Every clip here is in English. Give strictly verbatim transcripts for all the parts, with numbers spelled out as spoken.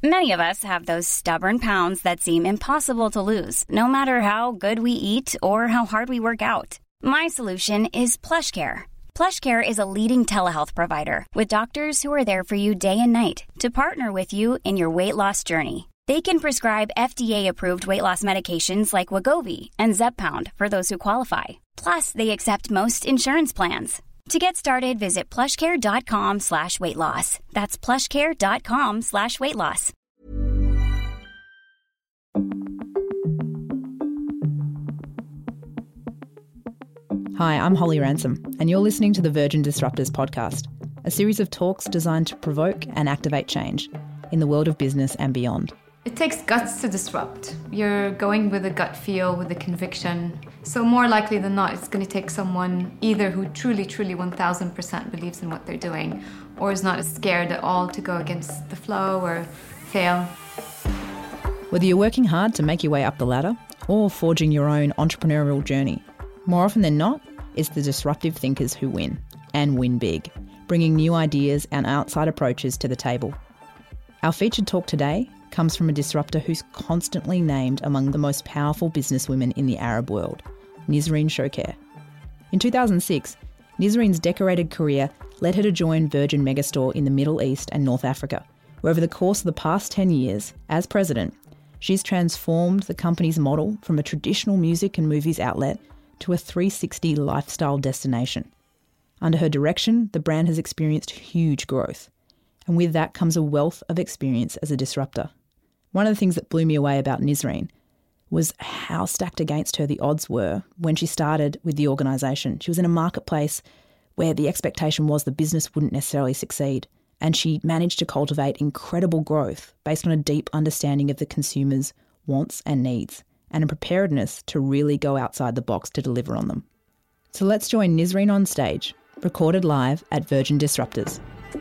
Many of us have those stubborn pounds that seem impossible to lose, no matter how good we eat or how hard we work out. My solution is PlushCare. PlushCare is a leading telehealth provider with doctors who are there for you day and night to partner with you in your weight loss journey. They can prescribe F D A-approved weight loss medications like Wegovy and Zepbound for those who qualify. Plus, they accept most insurance plans. To get started, visit plushcare.com slash weight loss. That's plushcare.com slash weight loss. Hi, I'm Holly Ransom, and you're listening to the Virgin Disruptors podcast, a series of talks designed to provoke and activate change in the world of business and beyond. It takes guts to disrupt. You're going with a gut feel, with a conviction. So more likely than not, it's going to take someone either who truly, truly one thousand percent believes in what they're doing, or is not scared at all to go against the flow or fail. Whether you're working hard to make your way up the ladder or forging your own entrepreneurial journey, more often than not, it's the disruptive thinkers who win, and win big, bringing new ideas and outside approaches to the table. Our featured talk today comes from a disruptor who's constantly named among the most powerful businesswomen in the Arab world, Nisreen Shocair. In two thousand six, Nisreen's decorated career led her to join Virgin Megastore in the Middle East and North Africa, where over the course of the past ten years, as president, she's transformed the company's model from a traditional music and movies outlet to a three sixty lifestyle destination. Under her direction, the brand has experienced huge growth, and with that comes a wealth of experience as a disruptor. One of the things that blew me away about Nisreen was how stacked against her the odds were when she started with the organisation. She was in a marketplace where the expectation was the business wouldn't necessarily succeed, and she managed to cultivate incredible growth based on a deep understanding of the consumer's wants and needs, and a preparedness to really go outside the box to deliver on them. So let's join Nisreen on stage, recorded live at Virgin Disruptors.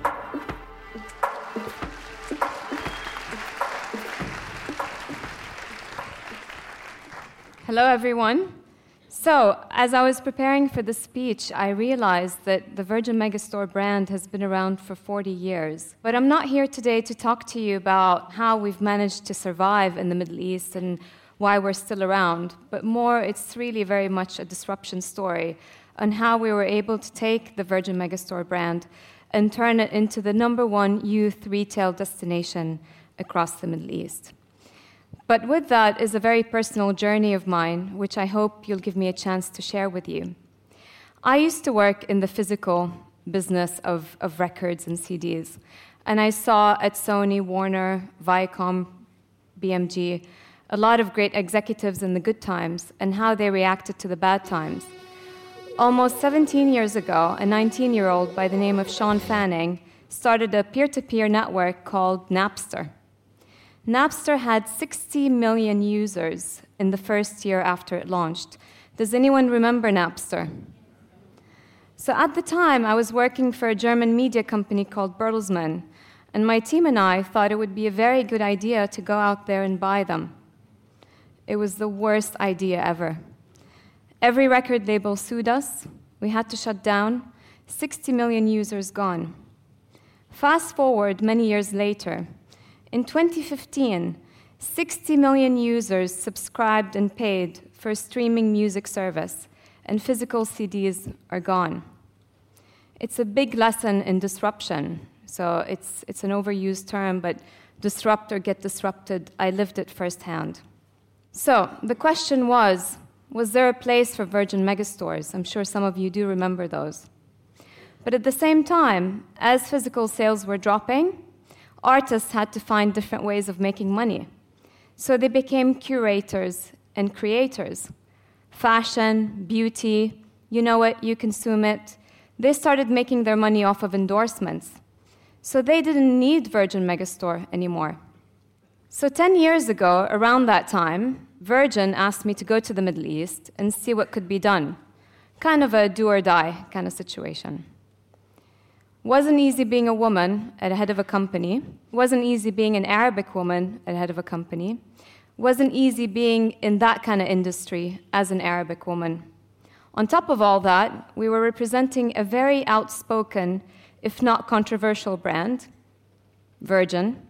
Hello, everyone. So, as I was preparing for the speech, I realized that the Virgin Megastore brand has been around for forty years. But I'm not here today to talk to you about how we've managed to survive in the Middle East and why we're still around, but more, it's really very much a disruption story on how we were able to take the Virgin Megastore brand and turn it into the number one youth retail destination across the Middle East. But with that is a very personal journey of mine, which I hope you'll give me a chance to share with you. I used to work in the physical business of, of records and C Ds, and I saw at Sony, Warner, Viacom, B M G, a lot of great executives in the good times and how they reacted to the bad times. Almost seventeen years ago, a nineteen-year-old by the name of Sean Fanning started a peer-to-peer network called Napster. Napster had sixty million users in the first year after it launched. Does anyone remember Napster? So at the time, I was working for a German media company called Bertelsmann, and my team and I thought it would be a very good idea to go out there and buy them. It was the worst idea ever. Every record label sued us. We had to shut down. sixty million users gone. Fast forward many years later. In twenty fifteen, sixty million users subscribed and paid for a streaming music service, and physical C Ds are gone. It's a big lesson in disruption. So it's, it's an overused term, but disrupt or get disrupted, I lived it firsthand. So the question was, was there a place for Virgin Megastores? I'm sure some of you do remember those. But at the same time, as physical sales were dropping, artists had to find different ways of making money. So they became curators and creators. Fashion, beauty, you know it, you consume it. They started making their money off of endorsements. So they didn't need Virgin Megastore anymore. So ten years ago, around that time, Virgin asked me to go to the Middle East and see what could be done. Kind of a do-or-die kind of situation. Wasn't easy being a woman at the head of a company. Wasn't easy being an Arabic woman at the head of a company. Wasn't easy being in that kind of industry as an Arabic woman. On top of all that, we were representing a very outspoken, if not controversial brand, Virgin,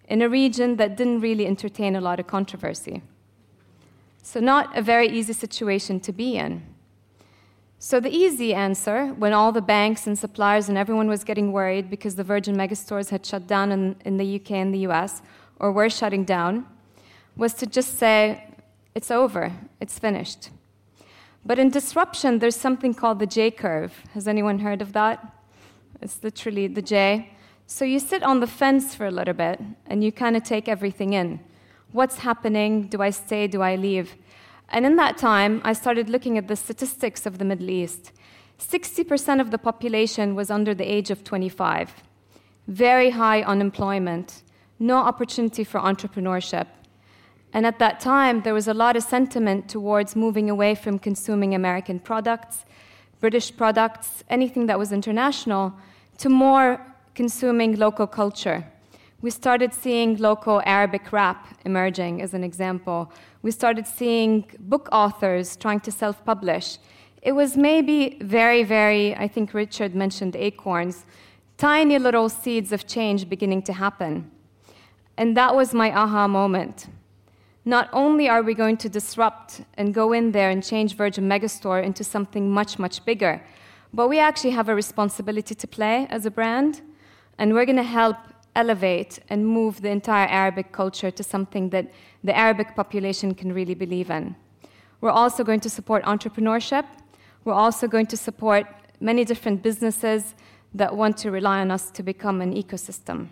in a region that didn't really entertain a lot of controversy. So not a very easy situation to be in. So the easy answer, when all the banks and suppliers and everyone was getting worried because the Virgin megastores had shut down in, in the U K and the U S, or were shutting down, was to just say, it's over, it's finished. But in disruption, there's something called the J-curve. Has anyone heard of that? It's literally the J. So you sit on the fence for a little bit, and you kind of take everything in. What's happening? Do I stay? Do I leave? And in that time, I started looking at the statistics of the Middle East. sixty percent of the population was under the age of twenty-five. Very high unemployment. No opportunity for entrepreneurship. And at that time, there was a lot of sentiment towards moving away from consuming American products, British products, anything that was international, to more consuming local culture. We started seeing local Arabic rap emerging, as an example. We started seeing book authors trying to self-publish. It was maybe very, very, I think Richard mentioned acorns, tiny little seeds of change beginning to happen. And that was my aha moment. Not only are we going to disrupt and go in there and change Virgin Megastore into something much, much bigger, but we actually have a responsibility to play as a brand, and we're going to help elevate and move the entire Arabic culture to something that the Arabic population can really believe in. We're also going to support entrepreneurship. We're also going to support many different businesses that want to rely on us to become an ecosystem.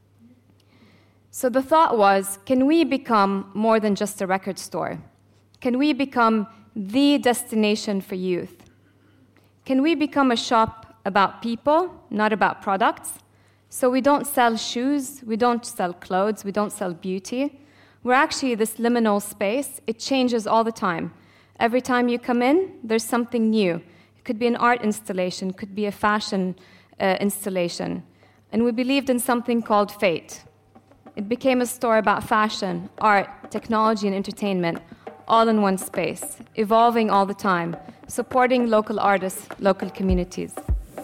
So the thought was, can we become more than just a record store? Can we become the destination for youth? Can we become a shop about people, not about products? So we don't sell shoes, we don't sell clothes, we don't sell beauty. We're actually this liminal space. It changes all the time. Every time you come in, there's something new. It could be an art installation, it could be a fashion uh, installation. And we believed in something called fate. It became a store about fashion, art, technology, and entertainment, all in one space, evolving all the time, supporting local artists, local communities.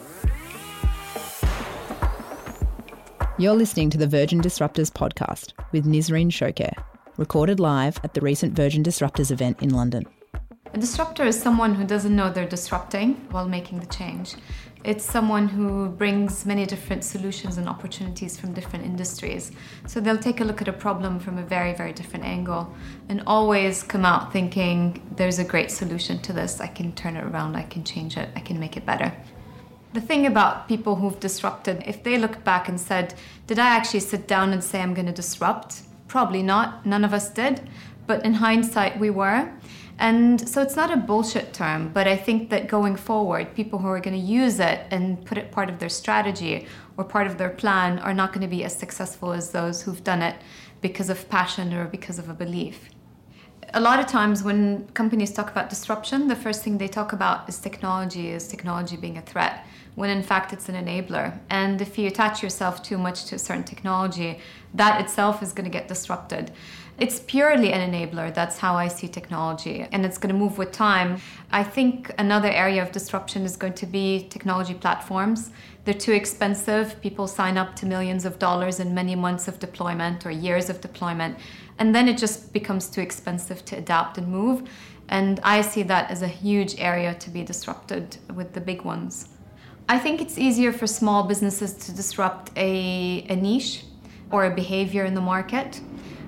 You're listening to the Virgin Disruptors podcast with Nisreen Shoker, recorded live at the recent Virgin Disruptors event in London. A disruptor is someone who doesn't know they're disrupting while making the change. It's someone who brings many different solutions and opportunities from different industries. So they'll take a look at a problem from a very, very different angle and always come out thinking, there's a great solution to this. I can turn it around, I can change it, I can make it better. The thing about people who've disrupted, if they looked back and said, did I actually sit down and say I'm going to disrupt? Probably not. None of us did. But in hindsight, we were. And so it's not a bullshit term, but I think that going forward, people who are going to use it and put it part of their strategy or part of their plan are not going to be as successful as those who've done it because of passion or because of a belief. A lot of times when companies talk about disruption, the first thing they talk about is technology, is technology being a threat, when in fact it's an enabler. And if you attach yourself too much to a certain technology, that itself is going to get disrupted. It's purely an enabler. That's how I see technology, and it's going to move with time. I think another area of disruption is going to be technology platforms. They're too expensive. People sign up to millions of dollars in many months of deployment or years of deployment, and then it just becomes too expensive to adapt and move. And I see that as a huge area to be disrupted with the big ones. I think it's easier for small businesses to disrupt a, a niche or a behavior in the market.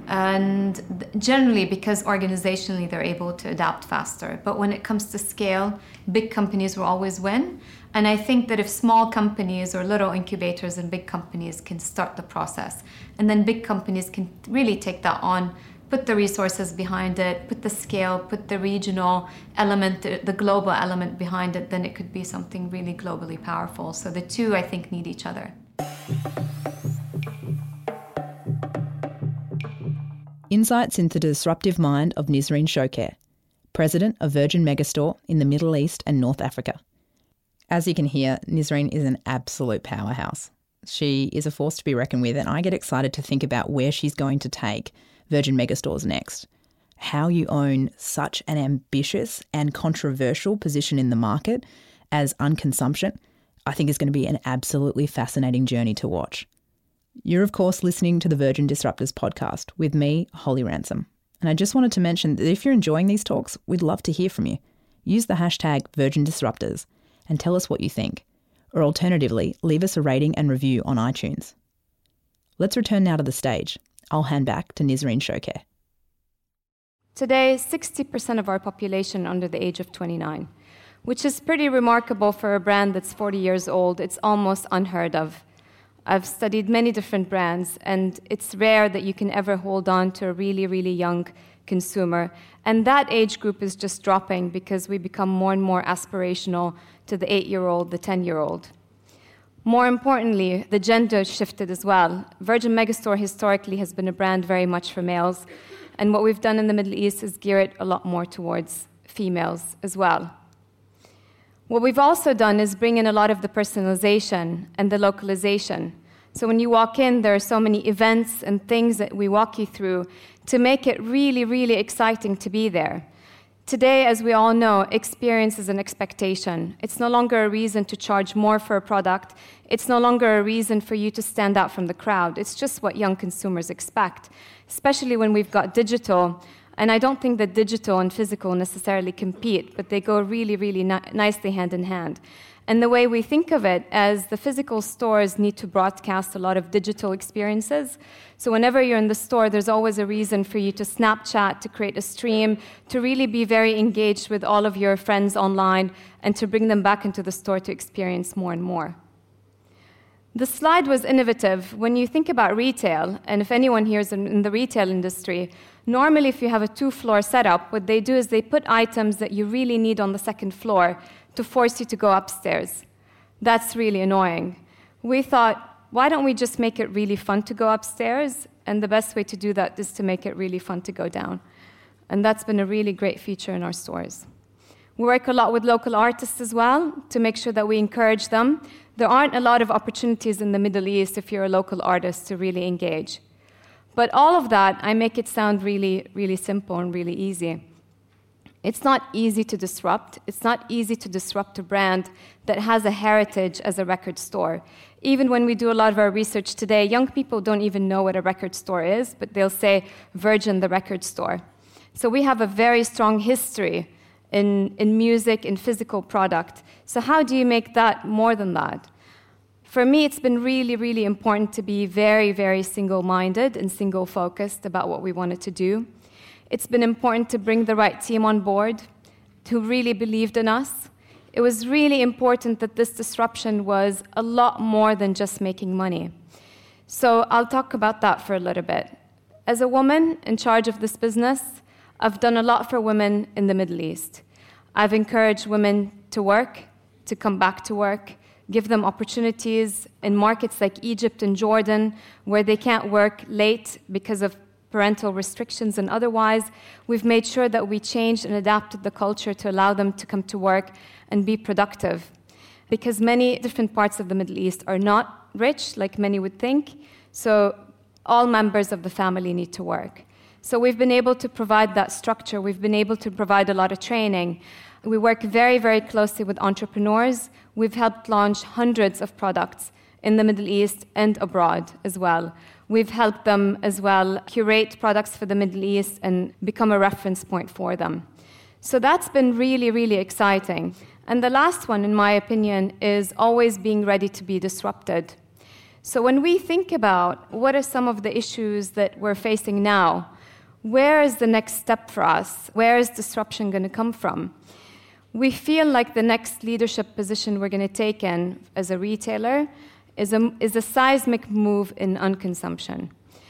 And generally because organizationally they're able to adapt faster. But when it comes to scale, big companies will always win. And I think that if small companies or little incubators and big companies can start the process, and then big companies can really take that on, put the resources behind it, put the scale, put the regional element, the global element behind it, then it could be something really globally powerful. So the two, I think, need each other. Insights into the disruptive mind of Nisreen Shoker, president of Virgin Megastore in the Middle East and North Africa. As you can hear, Nisreen is an absolute powerhouse. She is a force to be reckoned with, and I get excited to think about where she's going to take Virgin Megastores next. How you own such an ambitious and controversial position in the market as unconsumption, I think is going to be an absolutely fascinating journey to watch. You're, of course, listening to the Virgin Disruptors podcast with me, Holly Ransom. And I just wanted to mention that if you're enjoying these talks, we'd love to hear from you. Use the hashtag Virgin Disruptors and tell us what you think. Or alternatively, leave us a rating and review on iTunes. Let's return now to the stage. I'll hand back to Nizreen Shoker. Today, sixty percent of our population under the age of twenty-nine, which is pretty remarkable for a brand that's forty years old. It's almost unheard of. I've studied many different brands, and it's rare that you can ever hold on to a really, really young consumer. And that age group is just dropping because we become more and more aspirational to the eight-year-old, the ten-year-old. More importantly, the gender shifted as well. Virgin Megastore historically has been a brand very much for males, and what we've done in the Middle East is gear it a lot more towards females as well. What we've also done is bring in a lot of the personalization and the localization. So when you walk in, there are so many events and things that we walk you through to make it really, really exciting to be there. Today, as we all know, experience is an expectation. It's no longer a reason to charge more for a product. It's no longer a reason for you to stand out from the crowd. It's just what young consumers expect, especially when we've got digital. And I don't think that digital and physical necessarily compete, but they go really, really ni- nicely hand in hand. And the way we think of it, as the physical stores need to broadcast a lot of digital experiences. So whenever you're in the store, there's always a reason for you to Snapchat, to create a stream, to really be very engaged with all of your friends online, and to bring them back into the store to experience more and more. The slide was innovative. When you think about retail, and if anyone here is in, in the retail industry, normally if you have a two-floor setup, what they do is they put items that you really need on the second floor to force you to go upstairs. That's really annoying. We thought, why don't we just make it really fun to go upstairs? And the best way to do that is to make it really fun to go down. And that's been a really great feature in our stores. We work a lot with local artists as well to make sure that we encourage them. There aren't a lot of opportunities in the Middle East if you're a local artist to really engage. But all of that, I make it sound really, really simple and really easy. It's not easy to disrupt. It's not easy to disrupt a brand that has a heritage as a record store. Even when we do a lot of our research today, young people don't even know what a record store is, but they'll say Virgin, the record store. So we have a very strong history in, in music, in physical product. So how do you make that more than that? For me, it's been really, really important to be very, very single-minded and single-focused about what we wanted to do. It's been important to bring the right team on board who really believed in us. It was really important that this disruption was a lot more than just making money. So I'll talk about that for a little bit. As a woman in charge of this business, I've done a lot for women in the Middle East. I've encouraged women to work, to come back to work, give them opportunities in markets like Egypt and Jordan, where they can't work late because of parental restrictions and otherwise. We've made sure that we changed and adapted the culture to allow them to come to work and be productive. Because many different parts of the Middle East are not rich, like many would think, so all members of the family need to work. So we've been able to provide that structure. We've been able to provide a lot of training. We work very, very closely with entrepreneurs. We've helped launch hundreds of products in the Middle East and abroad as well. We've helped them as well curate products for the Middle East and become a reference point for them. So that's been really, really exciting. And the last one, in my opinion, is always being ready to be disrupted. So when we think about what are some of the issues that we're facing now, where is the next step for us? Where is disruption going to come from? We feel like the next leadership position we're going to take in as a retailer is a, is a seismic move in unconsumption.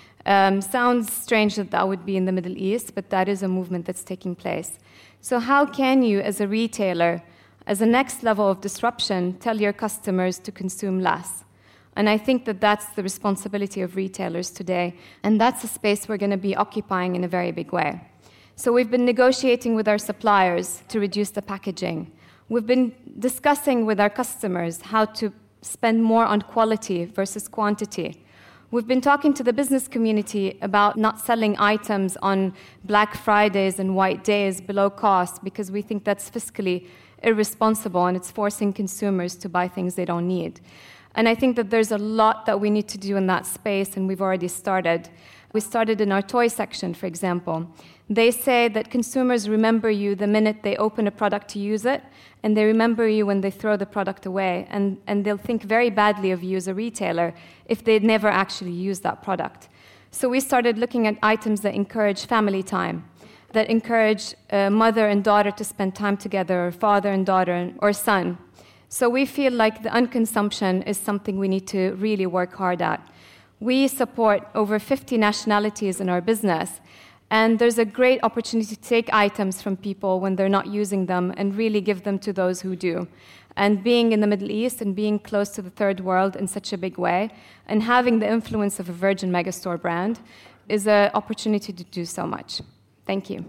Um, sounds strange that that would be in the Middle East, but that is a movement that's taking place. So how can you, as a retailer, as a next level of disruption, tell your customers to consume less? And I think that that's the responsibility of retailers today, and that's a space we're going to be occupying in a very big way. So we've been negotiating with our suppliers to reduce the packaging. We've been discussing with our customers how to spend more on quality versus quantity. We've been talking to the business community about not selling items on Black Fridays and white days below cost because we think that's fiscally irresponsible and it's forcing consumers to buy things they don't need. And I think that there's a lot that we need to do in that space, and we've already started. We started in our toy section, for example. They say that consumers remember you the minute they open a product to use it, and they remember you when they throw the product away. And, and they'll think very badly of you as a retailer if they'd never actually used that product. So we started looking at items that encourage family time, that encourage uh, mother and daughter to spend time together, or father and daughter, or son. So we feel like the unconsumption is something we need to really work hard at. We support over fifty nationalities in our business, and there's a great opportunity to take items from people when they're not using them and really give them to those who do. And being in the Middle East and being close to the third world in such a big way, and having the influence of a Virgin Megastore brand, is an opportunity to do so much. Thank you.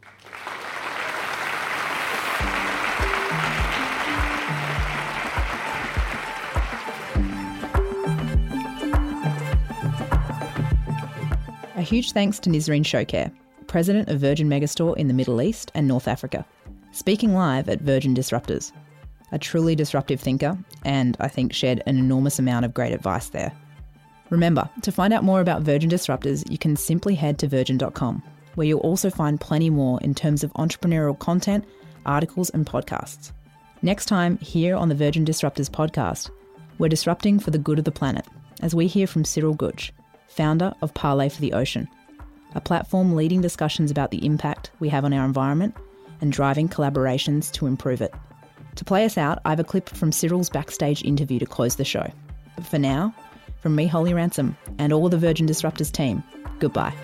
A huge thanks to Nisreen Shoker, President of Virgin Megastore in the Middle East and North Africa, speaking live at Virgin Disruptors. A truly disruptive thinker, and I think shared an enormous amount of great advice there. Remember, to find out more about Virgin Disruptors, you can simply head to virgin dot com, where you'll also find plenty more in terms of entrepreneurial content, articles and podcasts. Next time, here on the Virgin Disruptors podcast, we're disrupting for the good of the planet, as we hear from Cyril Gutsch, founder of Parley for the Ocean, a platform leading discussions about the impact we have on our environment and driving collaborations to improve it. To play us out, I have a clip from Cyril's backstage interview to close the show. But for now, from me, Holly Ransom, and all of the Virgin Disruptors team, goodbye.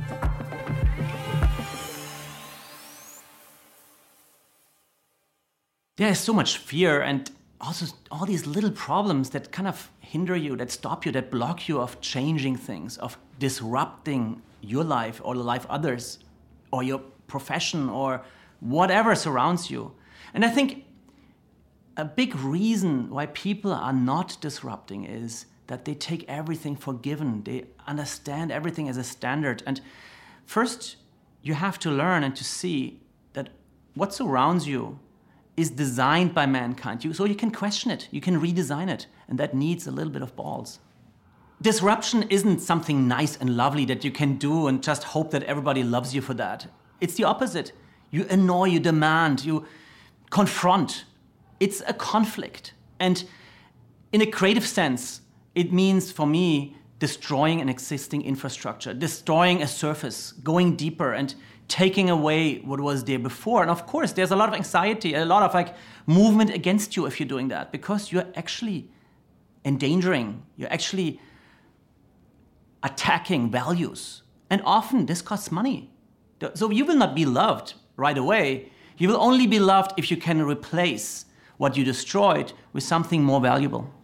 There's so much fear and also all these little problems that kind of hinder you, that stop you, that block you of changing things, of disrupting your life or the life of others, or your profession, or whatever surrounds you. And I think a big reason why people are not disrupting is that they take everything for given. They understand everything as a standard. And first, you have to learn and to see that what surrounds you is designed by mankind. You, so you can question it, you can redesign it, and that needs a little bit of balls. Disruption isn't something nice and lovely that you can do and just hope that everybody loves you for that. It's the opposite. You annoy, you demand, you confront. It's a conflict. And in a creative sense, it means, for me, destroying an existing infrastructure, destroying a surface, going deeper and taking away what was there before. And of course, there's a lot of anxiety, a lot of like movement against you if you're doing that, because you're actually endangering, you're actually attacking values. And often this costs money. So you will not be loved right away. You will only be loved if you can replace what you destroyed with something more valuable.